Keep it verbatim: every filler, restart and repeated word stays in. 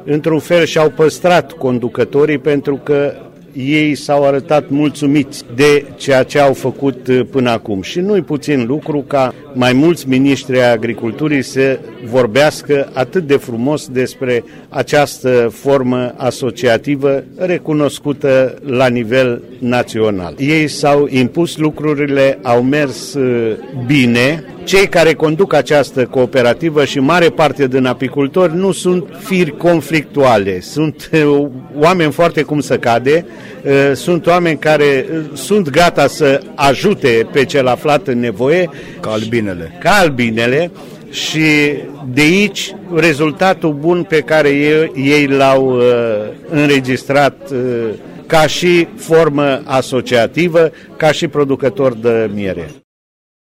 într-un fel și-au păstrat conducătorii pentru că ei s-au arătat mulțumiți de ceea ce au făcut până acum. Și nu-i puțin lucru ca mai mulți miniștri ai agriculturii să vorbească atât de frumos despre această formă asociativă recunoscută la nivel național. Ei s-au impus lucrurile, au mers bine. Cei care conduc această cooperativă și mare parte din apicultori nu sunt firi conflictuale, sunt oameni foarte cum să cade, sunt oameni care sunt gata să ajute pe cel aflat în nevoie. Ca albinele. Ca albinele. Și de aici rezultatul bun pe care ei, ei l-au uh, înregistrat uh, ca și formă asociativă, ca și producător de miere.